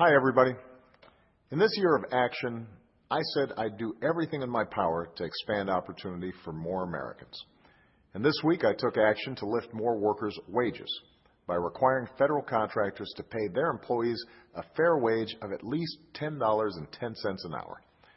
Hi, everybody. In this year of action, I said I'd do everything in my power to expand opportunity for more Americans. And this week, I took action to lift more workers' wages by requiring federal contractors to pay their employees a fair wage of at least $10.10 an hour.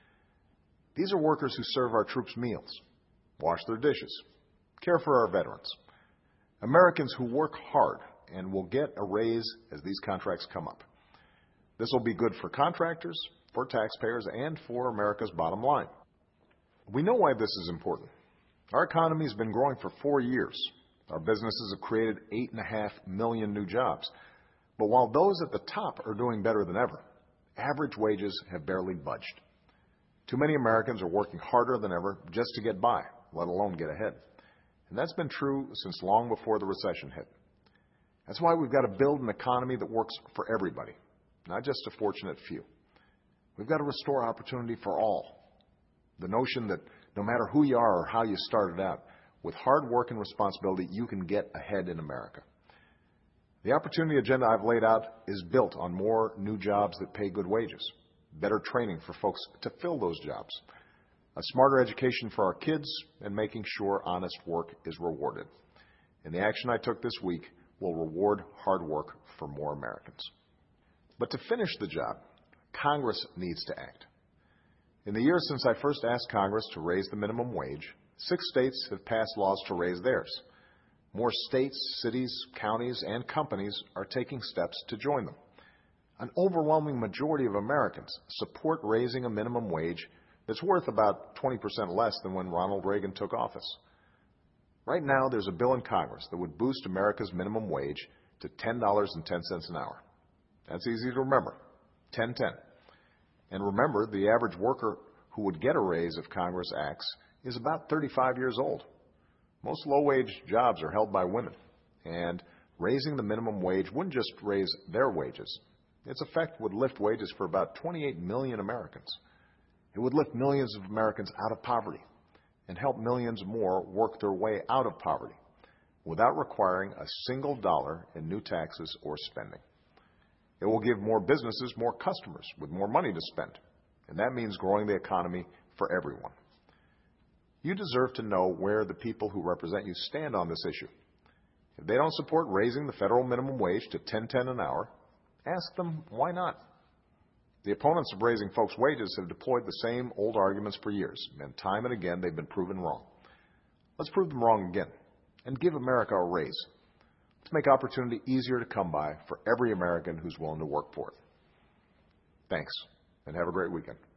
These are workers who serve our troops meals, wash their dishes, care for our veterans. Americans who work hard and will get a raise as these contracts come up. This will be good for contractors, for taxpayers, and for America's bottom line. We know why this is important. Our economy has been growing for 4 years. Our businesses have created 8.5 million new jobs. But while those at the top are doing better than ever, average wages have barely budged. Too many Americans are working harder than ever just to get by, let alone get ahead. And that's been true since long before the recession hit. That's why we've got to build an economy that works for everybody, not just a fortunate few. We've got to restore opportunity for all. The notion that no matter who you are or how you started out, with hard work and responsibility, you can get ahead in America. The opportunity agenda I've laid out is built on more new jobs that pay good wages, better training for folks to fill those jobs, a smarter education for our kids, and making sure honest work is rewarded. And the action I took this week will reward hard work for more Americans. But to finish the job, Congress needs to act. In the years since I first asked Congress to raise the minimum wage, 6 states have passed laws to raise theirs. More states, cities, counties, and companies are taking steps to join them. An overwhelming majority of Americans support raising a minimum wage that's worth about 20% less than when Ronald Reagan took office. Right now, there's a bill in Congress that would boost America's minimum wage to $10.10 an hour. That's easy to remember, 10-10. And remember, the average worker who would get a raise if Congress acts is about 35 years old. Most low-wage jobs are held by women, and raising the minimum wage wouldn't just raise their wages. Its effect would lift wages for about 28 million Americans. It would lift millions of Americans out of poverty and help millions more work their way out of poverty without requiring a single dollar in new taxes or spending. It will give more businesses more customers with more money to spend, and that means growing the economy for everyone. You deserve to know where the people who represent you stand on this issue. If they don't support raising the federal minimum wage to $10.10 an hour, ask them why not. The opponents of raising folks' wages have deployed the same old arguments for years, and time and again they've been proven wrong. Let's prove them wrong again and give America a raise. Let's make opportunity easier to come by for every American who's willing to work for it. Thanks, and have a great weekend.